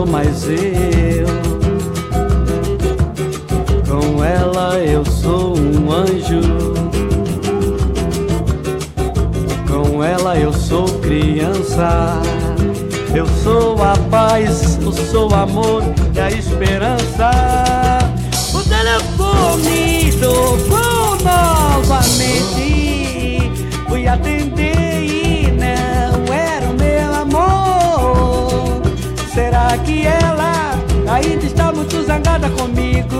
sou mais eu. Com ela eu sou um anjo, com ela eu sou criança. Eu sou a paz, eu sou o amor e a esperança. O telefone tocou novamente. Fui atender e não era o meu amor. Será que ela ainda está muito zangada comigo?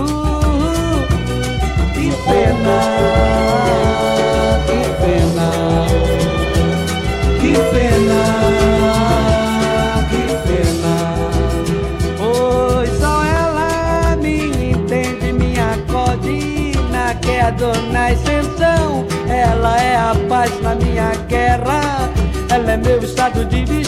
Que pena, que pena, que pena, que pena. Pois só ela me entende, me acode na queda, na extensão. Ela é a paz na minha guerra, ela é meu estado de vida.